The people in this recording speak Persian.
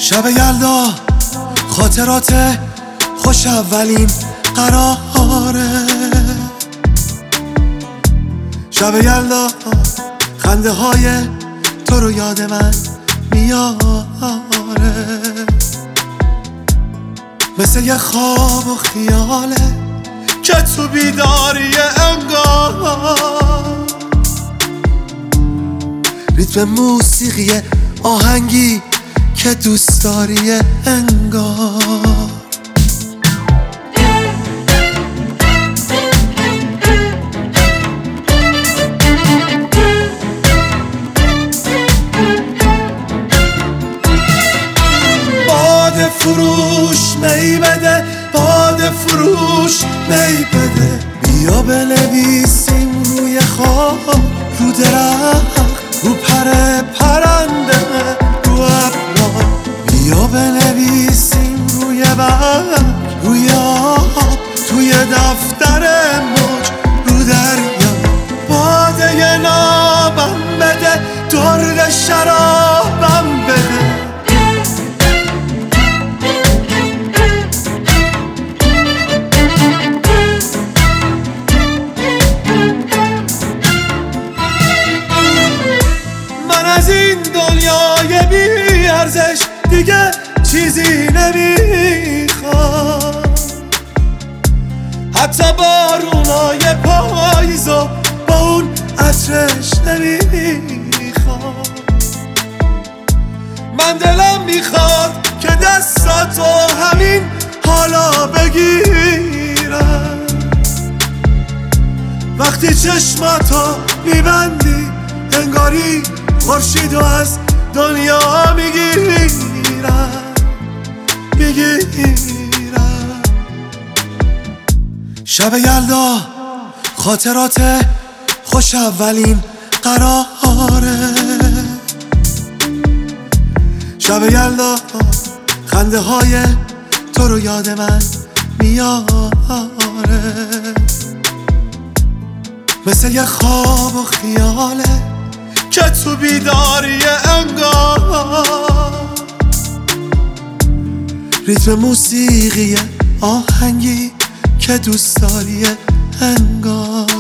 شب یلدا خاطرات خوش اولین قراره. شب یلدا خنده های تو رو یاد من میاره، مثل یه خواب و خیاله که تو بیداری انگار. ریتم موسیقی آهنگی که دوست داری انگار. باد فروش می بده، باد فروش می بده. بیا بنویسیم روی خواب، رو درخت، رو پر پرنده، رو ابرها. بیا بنویسیم روی برگ، روی آب، توی دفتر موج، رو دریا. باده نابم بده، درد شرابم بده. از این دنیای بی ارزش دیگه چیزی نمیخوام، حتی بارونای پاییزو با اون عطرش نمیخوام. من دلم میخواد که دستاتو همین حالا بگیرم، وقتی چشماتو میبندی انگاری خورشیدو از دنیا میگیرم. شب یلدا خاطرات خوش اولین قراره. شب یلدا خنده های تو رو یاد من میاره، مثل یه خواب و خیاله که تو بیداری انگار. ریتم موسیقی آهنگی که دوست داری انگار.